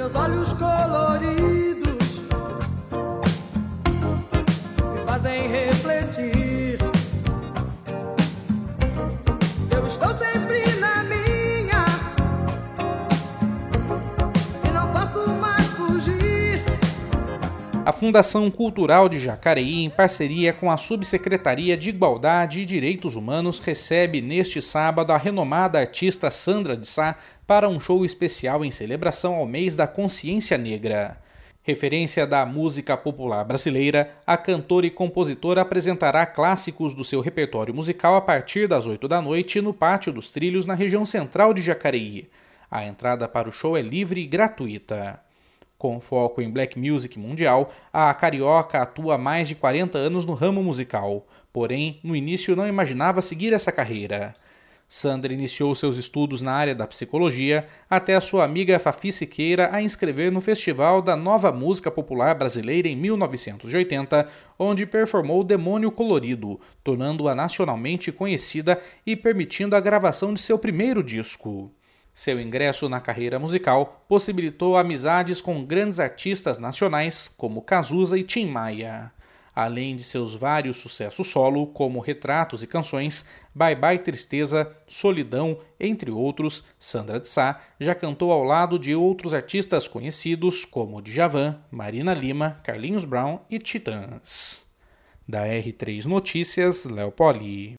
Meus olhos coloridos me fazem refletir. Eu estou sempre na minha e não posso mais fugir. A Fundação Cultural de Jacareí, em parceria com a Subsecretaria de Igualdade e Direitos Humanos, recebe neste sábado a renomada artista Sandra de Sá para um show especial em celebração ao mês da consciência negra. Referência da música popular brasileira, a cantora e compositora apresentará clássicos do seu repertório musical a partir das 8 da noite no Pátio dos Trilhos, na região central de Jacareí. A entrada para o show é livre e gratuita. Com foco em black music mundial, a carioca atua há mais de 40 anos no ramo musical, porém, no início não imaginava seguir essa carreira. Sandra iniciou seus estudos na área da psicologia até a sua amiga Fafi Siqueira a inscrever no Festival da Nova Música Popular Brasileira em 1980, onde performou Demônio Colorido, tornando-a nacionalmente conhecida e permitindo a gravação de seu primeiro disco. Seu ingresso na carreira musical possibilitou amizades com grandes artistas nacionais como Cazuza e Tim Maia. Além de seus vários sucessos solo, como Retratos e Canções, Bye Bye Tristeza, Solidão, entre outros, Sandra de Sá já cantou ao lado de outros artistas conhecidos como Djavan, Marina Lima, Carlinhos Brown e Titãs. Da R3 Notícias, Léo Poli.